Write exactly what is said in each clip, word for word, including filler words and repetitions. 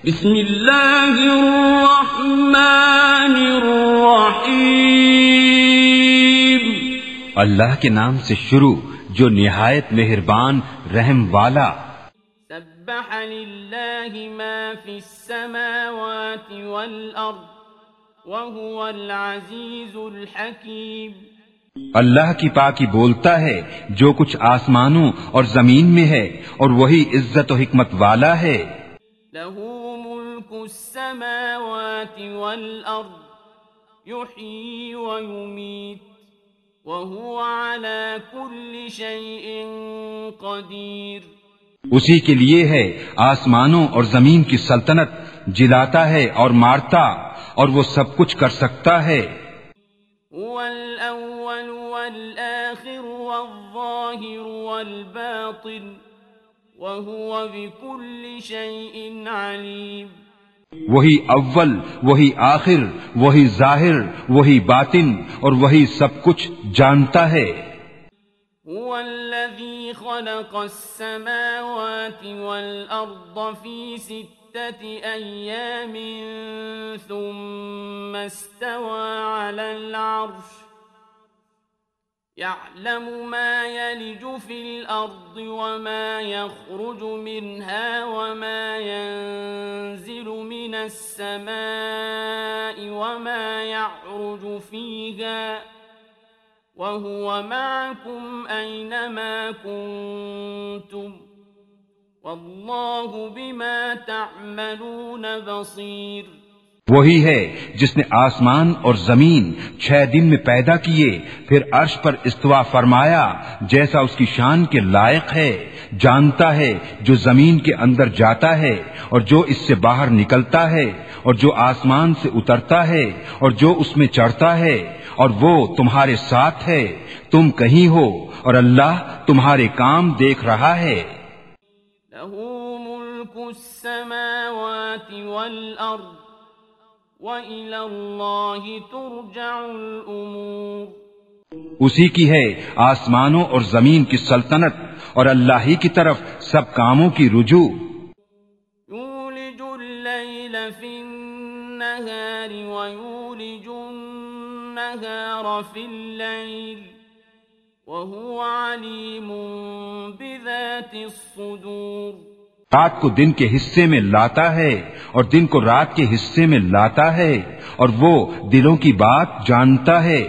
بسم اللہ الرحمن الرحیم۔ اللہ کے نام سے شروع جو نہایت مہربان رحم والا۔ سبح للہ ما فی السماوات والارض وهو العزیز الحکیم۔ اللہ کی پاکی بولتا ہے جو کچھ آسمانوں اور زمین میں ہے اور وہی عزت و حکمت والا ہے۔ لہ ملک السماوات والارض یحیی ویمیت وهو على كل شيء قدیر۔ اسی کے لیے ہے آسمانوں اور زمین کی سلطنت، جلاتا ہے اور مارتا، اور وہ سب کچھ کر سکتا ہے۔ هو الاول والآخر والظاہر والباطن وهو بكل شيء علیم۔ وہی اول، وہی آخر، وہی ظاہر، وہی باطن، اور وہی سب کچھ جانتا ہے۔ هو الذي خلق السماوات والأرض في ستة أيام ثم استوى على العرش يعلم ما يلج في الأرض وما يخرج منها وما ينزل من السماء وما يعرج فيها وهو معكم أينما كنتم والله بما تعملون بصير۔ وہی ہے جس نے آسمان اور زمین چھ دن میں پیدا کیے، پھر عرش پر استوا فرمایا جیسا اس کی شان کے لائق ہے، جانتا ہے جو زمین کے اندر جاتا ہے اور جو اس سے باہر نکلتا ہے، اور جو آسمان سے اترتا ہے اور جو اس میں چڑھتا ہے، اور وہ تمہارے ساتھ ہے، تم کہیں ہو اور اللہ تمہارے کام دیکھ رہا ہے۔ لہ ملک السماوات والارض وَإِلَى اللَّهِ تُرْجَعُ الْأُمُورُ۔ اسی کی ہے آسمانوں اور زمین کی سلطنت، اور اللہ ہی کی طرف سب کاموں کی رجوع۔ یولج اللیل فی النہار ویولج النہار فی اللیل وہو علیم بذات الصدور۔ رات کو دن کے حصے میں لاتا ہے اور دن کو رات کے حصے میں لاتا ہے، اور وہ دلوں کی بات جانتا ہے۔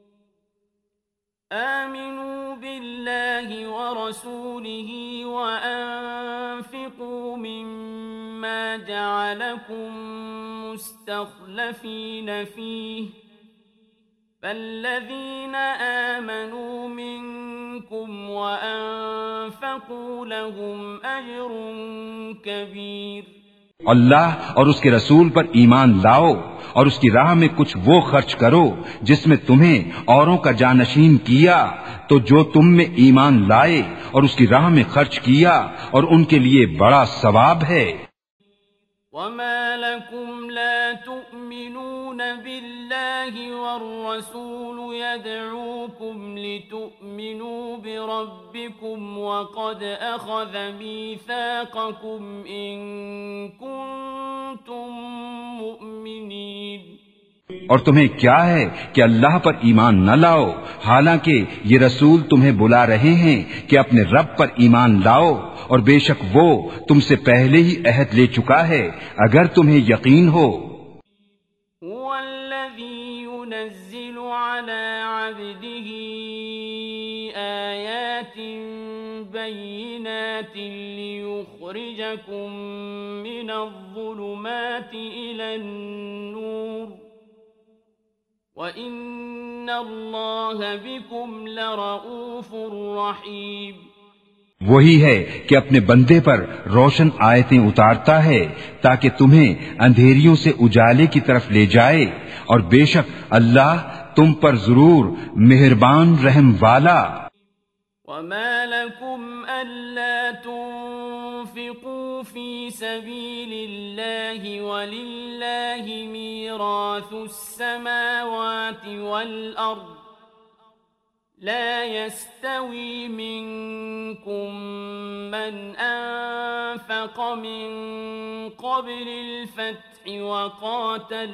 آمنوا باللہ ورسولہ وانفقوا مما جعلکم مستخلفین فیہ فالذین آمنوا منکم وانفقوا لهم اجر کبیر۔ اللہ اور اس کے رسول پر ایمان لاؤ اور اس کی راہ میں کچھ وہ خرچ کرو جس میں تمہیں اوروں کا جانشین کیا، تو جو تم میں ایمان لائے اور اس کی راہ میں خرچ کیا، اور ان کے لیے بڑا ثواب ہے۔ وما لكم لا تؤمنون بالله والرسول يدعوكم لتؤمنوا بربكم وقد أخذ ميثاقكم إن كنتم مؤمنين۔ اور تمہیں کیا ہے کہ اللہ پر ایمان نہ لاؤ، حالانکہ یہ رسول تمہیں بلا رہے ہیں کہ اپنے رب پر ایمان لاؤ، اور بے شک وہ تم سے پہلے ہی عہد لے چکا ہے اگر تمہیں یقین ہو۔ هو الذي ينزل على عبده آيات بينات ليخرجكم من الظلمات إلى النور وَإِنَّ اللَّهَ بِكُمْ لَرَؤُوفٌ رَحِيمٌ۔ وہی ہے کہ اپنے بندے پر روشن آیتیں اتارتا ہے تاکہ تمہیں اندھیریوں سے اجالے کی طرف لے جائے، اور بے شک اللہ تم پر ضرور مہربان رحم والا۔ وَمَا لَكُمْ أَلَّا تُنفِقُوا فِي سَبِيلِ اللَّهِ وَلِلَّهِ مِيرَاثُ السَّمَاوَاتِ وَالْأَرْضِ لا يستوي منكم من أنفق من قبل الفتح وقاتل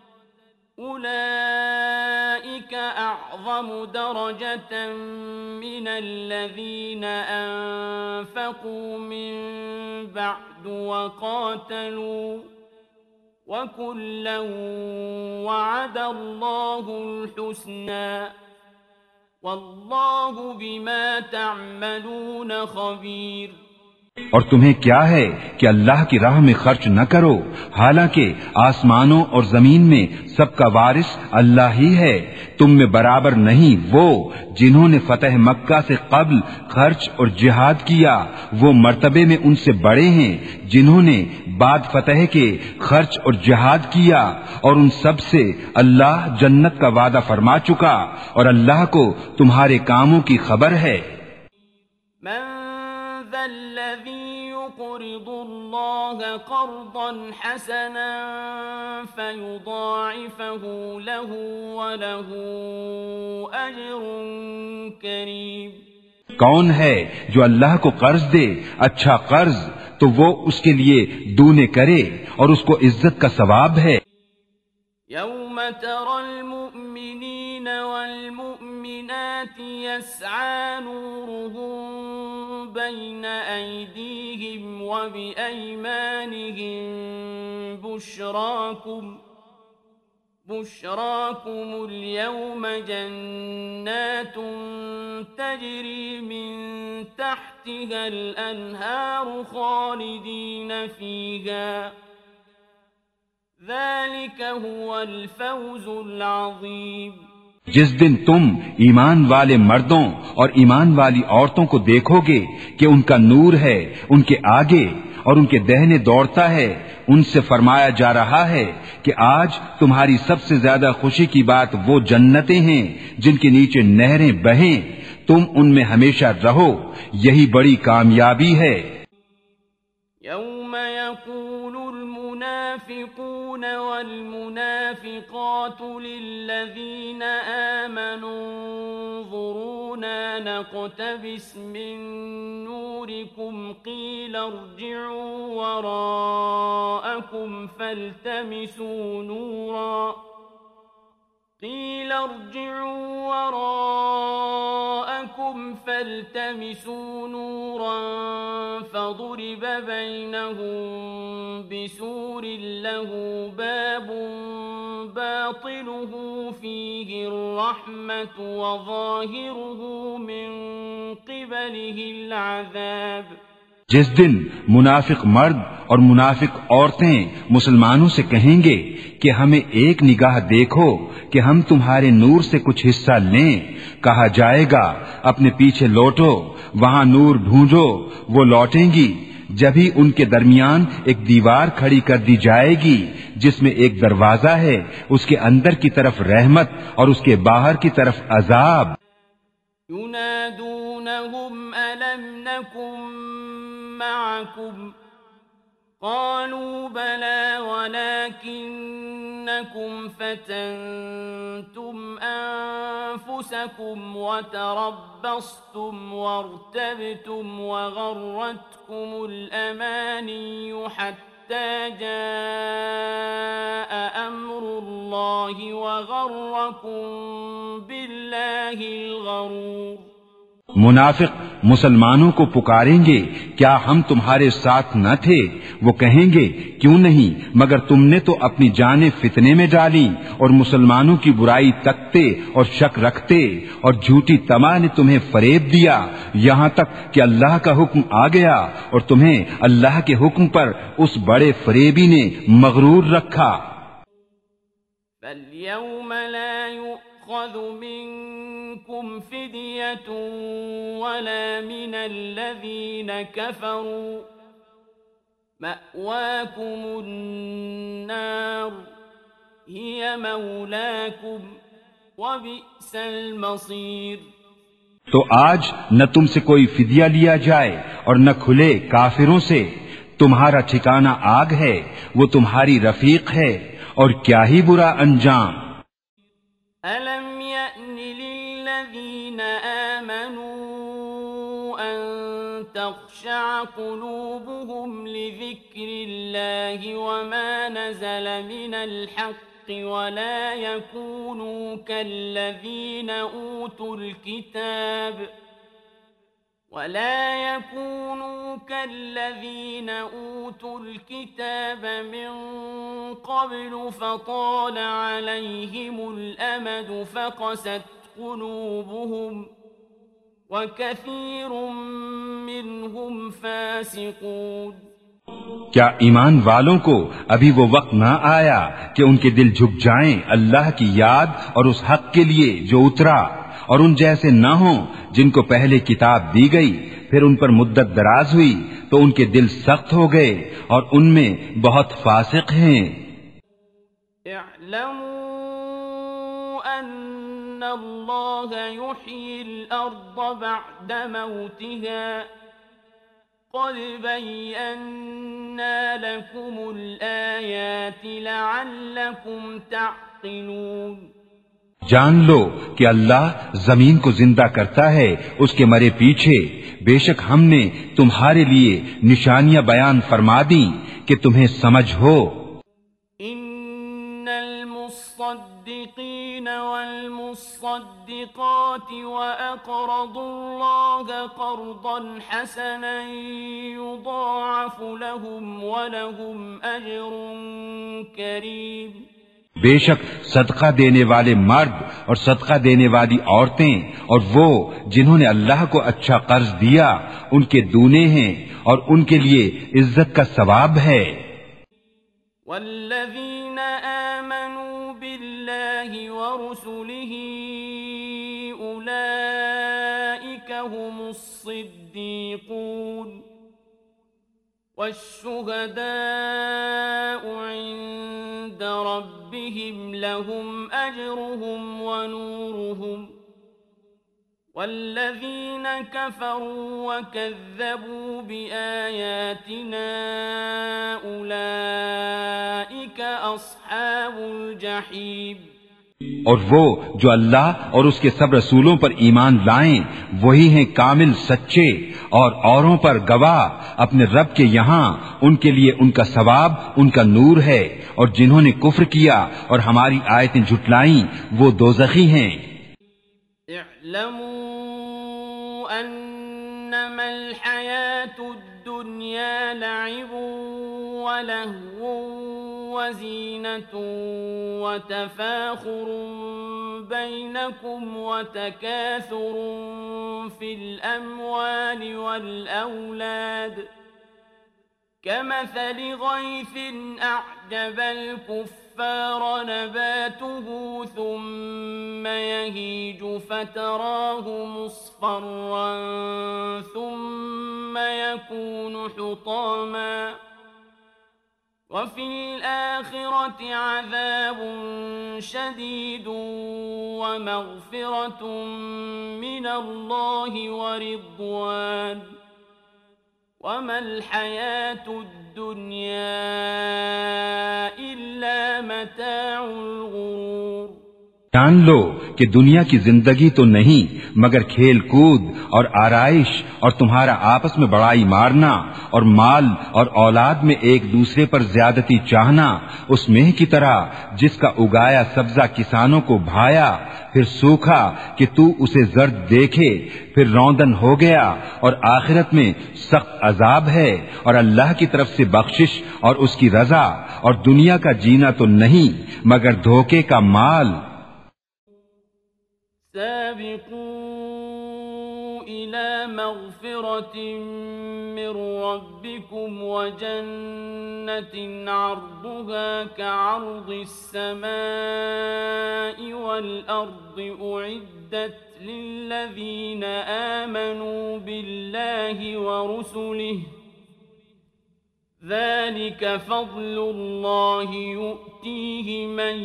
أولئك أعظم درجة من الذين أنفقوا من بعد وقاتلوا وكلا وعد الله الحسنى واللہ بما تعملون خبیر۔ اور تمہیں کیا ہے کہ اللہ کی راہ میں خرچ نہ کرو، حالانکہ آسمانوں اور زمین میں سب کا وارث اللہ ہی ہے۔ تم میں برابر نہیں وہ جنہوں نے فتح مکہ سے قبل خرچ اور جہاد کیا، وہ مرتبے میں ان سے بڑے ہیں جنہوں نے بعد فتح کے خرچ اور جہاد کیا، اور ان سب سے اللہ جنت کا وعدہ فرما چکا، اور اللہ کو تمہارے کاموں کی خبر ہے۔ من ذا الذي يقرض الله قرضا حسنا فيضاعفه له وله أجر كريم۔ کون ہے جو اللہ کو قرض دے اچھا قرض تو وہ اس کے لیے دونے کرے اور اس کو عزت کا ثواب ہے۔ يوم ترى المؤمنين والمؤمنات يسعى نورهم بين أيديهم وبأيمانهم بشراكم بشراكم اليوم جنات تجري من تحتها الأنهار خالدين فيها ذلك هو الفوز العظیم۔ جس دن تم ایمان والے مردوں اور ایمان والی عورتوں کو دیکھو گے کہ ان کا نور ہے ان کے آگے اور ان کے دہنے دوڑتا ہے، ان سے فرمایا جا رہا ہے کہ آج تمہاری سب سے زیادہ خوشی کی بات وہ جنتیں ہیں جن کے نیچے نہریں بہیں، تم ان میں ہمیشہ رہو، یہی بڑی کامیابی ہے۔ یوم یقول المنافقون والمنافقات للذین آمنوا انظرونا نقتبس من نورکم قیل ارجعوا وراءکم فالتمسوا نورا قیل ارجعوا وراءکم فالتمسوا نورا فضرب بينهم بسور له باب باطنه فيه الرحمة وظاهره من قبله العذاب۔ جس دن منافق مرد اور منافق عورتیں مسلمانوں سے کہیں گے کہ ہمیں ایک نگاہ دیکھو کہ ہم تمہارے نور سے کچھ حصہ لیں، کہا جائے گا اپنے پیچھے لوٹو، وہاں نور ڈھونڈو، وہ لوٹیں گی، جبھی ان کے درمیان ایک دیوار کھڑی کر دی جائے گی جس میں ایک دروازہ ہے، اس کے اندر کی طرف رحمت اور اس کے باہر کی طرف عذاب۔ ينادونهم ألم نكن معكم قالوا بلى ولكنكم فتنتم أنفسكم وتربصتم وارتبتم وغرتكم الأماني حتى جاء أمر الله وغركم بالله الغرور۔ منافق مسلمانوں کو پکاریں گے کیا ہم تمہارے ساتھ نہ تھے؟ وہ کہیں گے کیوں نہیں، مگر تم نے تو اپنی جانیں فتنے میں ڈالی اور مسلمانوں کی برائی تکتے اور شک رکھتے، اور جھوٹی طمع نے تمہیں فریب دیا یہاں تک کہ اللہ کا حکم آ گیا اور تمہیں اللہ کے حکم پر اس بڑے فریبی نے مغرور رکھا۔ فَالْيَوْمَ لَا يُؤْخَذُ مِنكُمْ فِدْيَةٌ وَلَا مِنَ الَّذِينَ كَفَرُوا مَأْوَاكُمُ النَّارُ هِيَ مَوْلَاكُمْ وَبِئْسَ الْمَصِيرُ۔ تو آج نہ تم سے کوئی فدیہ لیا جائے اور نہ کھلے کافروں سے، تمہارا ٹھکانہ آگ ہے، وہ تمہاری رفیق ہے، اور کیا ہی برا انجام۔ أَلَمْ يَأْنِ لِلَّذِينَ تخشع قلوبهم لذكر الله وما نزل من الحق ولا يكونوا كالذين أوتوا الكتاب ولا يكونوا كالذين أوتوا الكتاب من قبل فطال عليهم الأمد فقست قلوبهم وَكَثِيرٌ مِّنْهُمْ فَاسِقُونَ۔ کیا ایمان والوں کو ابھی وہ وقت نہ آیا کہ ان کے دل جھک جائیں اللہ کی یاد اور اس حق کے لیے جو اترا، اور ان جیسے نہ ہوں جن کو پہلے کتاب دی گئی پھر ان پر مدت دراز ہوئی تو ان کے دل سخت ہو گئے اور ان میں بہت فاسق ہیں۔ اعلموا ان اللہ یحیی الارض بعد موتها قد بینا لکم الآیات لعلکم تعقلون۔ جان لو کہ اللہ زمین کو زندہ کرتا ہے اس کے مرے پیچھے، بے شک ہم نے تمہارے لیے نشانیاں بیان فرما دی کہ تمہیں سمجھ ہو۔ ان المصدقین والمصدقات واقرضوا اللہ قرضا حسنا یضاعف لهم ولهم اجر کریم۔ بے شک صدقہ دینے والے مرد اور صدقہ دینے والی عورتیں اور وہ جنہوں نے اللہ کو اچھا قرض دیا ان کے دونے ہیں اور ان کے لیے عزت کا ثواب ہے۔ والذین آمنوا باللہ ورسلہ اولئک هم الصدیقون والشهداء عند ربهم لهم أجرهم ونورهم والذين كفروا وكذبوا بآياتنا أولئك أصحاب الجحيم۔ اور وہ جو اللہ اور اس کے سب رسولوں پر ایمان لائیں وہی ہیں کامل سچے اور اوروں پر گواہ اپنے رب کے یہاں، ان کے لیے ان کا ثواب ان کا نور ہے، اور جنہوں نے کفر کیا اور ہماری آیتیں جھٹلائیں وہ دوزخی ہیں۔ اعلموا انما الحیاة الدنیا لعب ولہو وزینة وتفاخر بینکم وتکاثر فی الاموال والاولاد كمثل غيث أعجب الكفار نباته ثم يهيج فتراه مصفرا ثم يكون حطاما وفي الآخرة عذاب شديد ومغفرة من الله ورضوان وما الحياة الدنيا إلا متاع الغرور۔ جان لو کہ دنیا کی زندگی تو نہیں مگر کھیل کود اور آرائش اور تمہارا آپس میں بڑائی مارنا اور مال اور اولاد میں ایک دوسرے پر زیادتی چاہنا، اس مہ کی طرح جس کا اگایا سبزہ کسانوں کو بھایا پھر سوکھا کہ تو اسے زرد دیکھے پھر روندن ہو گیا، اور آخرت میں سخت عذاب ہے اور اللہ کی طرف سے بخشش اور اس کی رضا، اور دنیا کا جینا تو نہیں مگر دھوکے کا مال۔ سابقوا إلى مغفرة من ربكم وجنة عرضها كعرض السماء والأرض أعدت للذين آمنوا بالله ورسله ذلك فضل الله يؤتيه من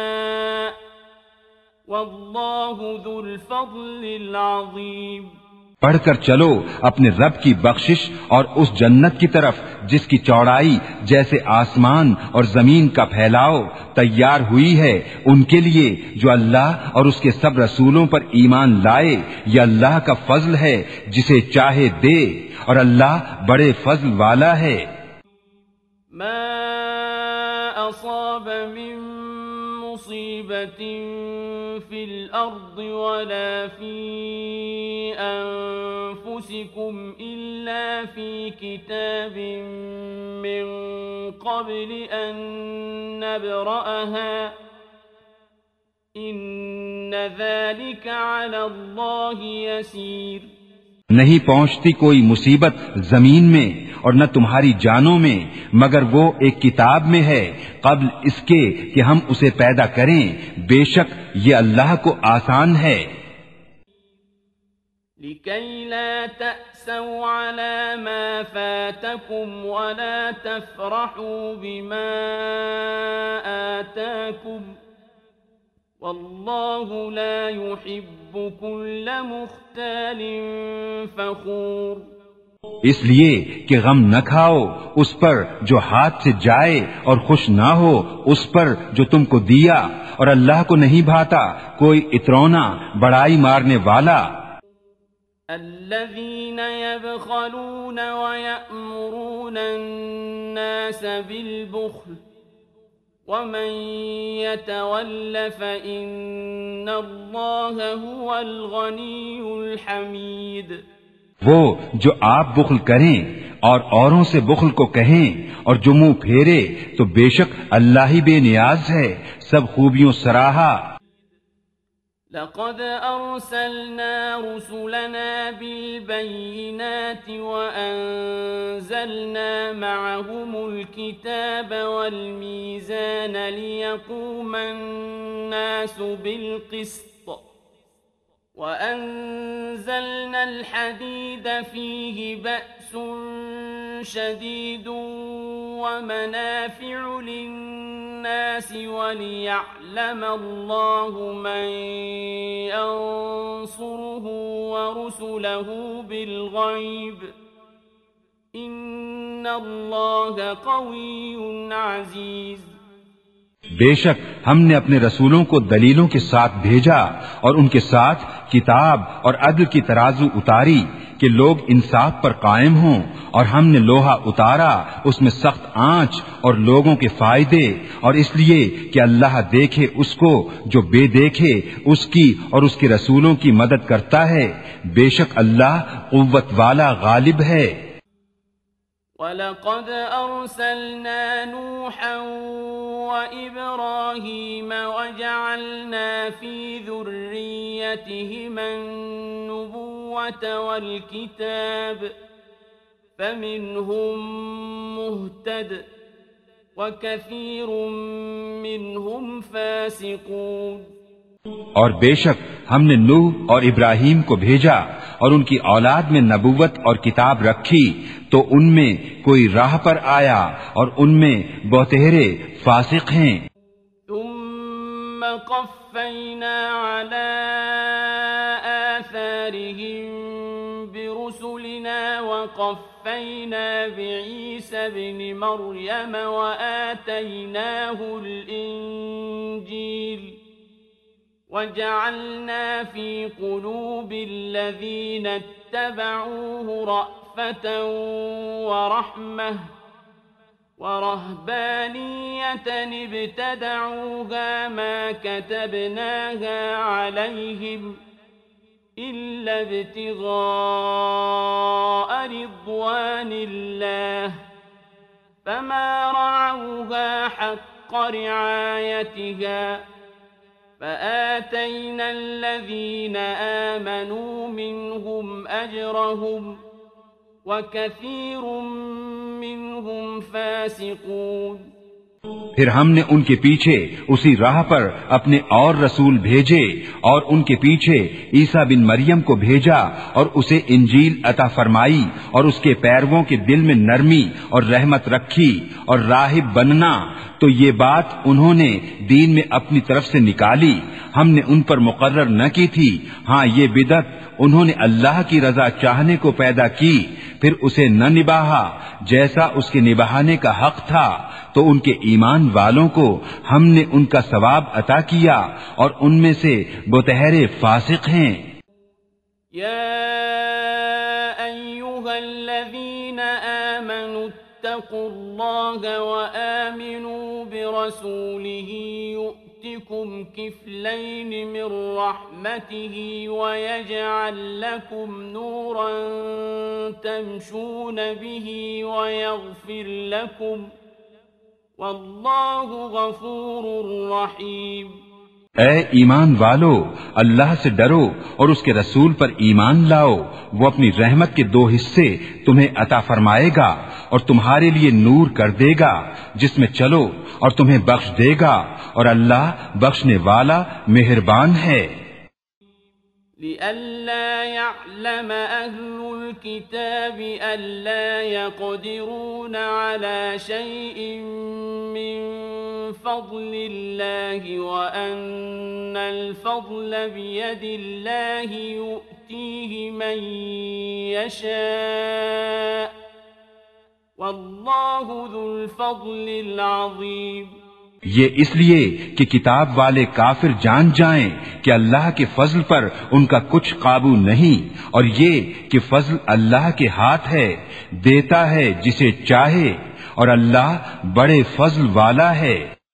يشاء واللہ ذو الفضل العظیم۔ پڑھ کر چلو اپنے رب کی بخشش اور اس جنت کی طرف جس کی چوڑائی جیسے آسمان اور زمین کا پھیلاؤ تیار ہوئی ہے ان کے لیے جو اللہ اور اس کے سب رسولوں پر ایمان لائے. یہ اللہ کا فضل ہے جسے چاہے دے اور اللہ بڑے فضل والا ہے. ما اصاب من مصیبت فی الارض ولا فی انفسکم الا فی کتاب من قبل ان نبرأها ان ذلك علی اللہ یسیر. نہیں پہنچتی کوئی مصیبت زمین میں اور نہ تمہاری جانوں میں مگر وہ ایک کتاب میں ہے قبل اس کے کہ ہم اسے پیدا کریں. بے شک یہ اللہ کو آسان ہے. لِكَيْ لَا تَأْسَوْا عَلَى مَا فَاتَكُمْ وَلَا تَفْرَحُوا بِمَا آتَاكُمْ وَاللَّهُ لَا يُحِبُّ كُلَّ مُخْتَالٍ فَخُورٍ. اس لیے کہ غم نہ کھاؤ اس پر جو ہاتھ سے جائے اور خوش نہ ہو اس پر جو تم کو دیا اور اللہ کو نہیں بھاتا کوئی اترونا بڑائی مارنے والا. الذين يبخلون ويأمرون الناس بالبخل ومن يتول فإن الله هو الغني الحميد. وہ جو آپ بخل کریں اور اوروں سے بخل کو کہیں اور جو منہ پھیرے تو بے شک اللہ ہی بے نیاز ہے سب خوبیوں سراہا. لقد أرسلنا رسلنا بالبينات وأنزلنا معهم الكتاب والميزان ليقوم الناس بالقسط وأنزلنا الحديد فيه بأس شديد ومنافع للناس وليعلم الله من ينصره ورسله بالغيب إن الله قوي عزيز. بے شک ہم نے اپنے رسولوں کو دلیلوں کے ساتھ بھیجا اور ان کے ساتھ کتاب اور عدل کی ترازو اتاری کہ لوگ انصاف پر قائم ہوں اور ہم نے لوہا اتارا اس میں سخت آنچ اور لوگوں کے فائدے اور اس لیے کہ اللہ دیکھے اس کو جو بے دیکھے اس کی اور اس کے رسولوں کی مدد کرتا ہے. بے شک اللہ قوت والا غالب ہے. وَلَقَدْ أَرْسَلْنَا نُوحًا وَإِبْرَاهِيمَ وَجَعَلْنَا فِي ذُرِّيَّتِهِمَا النُّبُوَّةَ وَالْكِتَابَ فَمِنْهُمْ مُهْتَدٍ وَكَثِيرٌ مِّنْهُمْ فَاسِقُونَ. اور بے شک ہم نے نوح اور ابراہیم کو بھیجا اور ان کی اولاد میں نبوت اور کتاب رکھی تو ان میں کوئی راہ پر آیا اور ان میں بہتہرے فاسق ہیں. ثم قفينا على آثارهم برسلنا وقفينا بعيسى ابن مريم وآتيناه الإنجيل وجعلنا في قلوب الذين اتبعوه رأفة ورحمة ورهبانية ابتدعوها ما كتبناها عليهم إلا ابتغاء رضوان الله فما رعوها حق رعايتها فآتينا الذين آمنوا منهم أجرهم وكثير منهم فاسقون. پھر ہم نے ان کے پیچھے اسی راہ پر اپنے اور رسول بھیجے اور ان کے پیچھے عیسیٰ بن مریم کو بھیجا اور اسے انجیل عطا فرمائی اور اس کے پیرووں کے دل میں نرمی اور رحمت رکھی اور راہب بننا، تو یہ بات انہوں نے دین میں اپنی طرف سے نکالی، ہم نے ان پر مقرر نہ کی تھی۔ ہاں یہ بدعت انہوں نے اللہ کی رضا چاہنے کو پیدا کی، پھر اسے نہ نباہا جیسا اس کے نباہنے کا حق تھا، تو ان کے ایمان والوں کو ہم نے ان کا ثواب عطا کیا اور ان میں سے بتہرے فاسق ہیں۔ یا ایھا الذین آمنوا اتقوا اللہ وآمنوا برسولہ یؤتکم کفلین من رحمتہ ویجعل لکم نورا تمشون بہ ویغفر لکم واللہ غفور رحیم۔ اے ایمان والو، اللہ سے ڈرو اور اس کے رسول پر ایمان لاؤ، وہ اپنی رحمت کے دو حصے تمہیں عطا فرمائے گا اور تمہارے لیے نور کر دے گا جس میں چلو اور تمہیں بخش دے گا، اور اللہ بخشنے والا مہربان ہے۔ لئلا يعلم أهل الكتاب ألا يقدرون على شيء من فضل الله وأن الفضل بيد الله يؤتيه من يشاء والله ذو الفضل العظيم۔ یہ اس لیے کہ کتاب والے کافر جان جائیں کہ اللہ کے فضل پر ان کا کچھ قابو نہیں، اور یہ کہ فضل اللہ کے ہاتھ ہے، دیتا ہے جسے چاہے، اور اللہ بڑے فضل والا ہے۔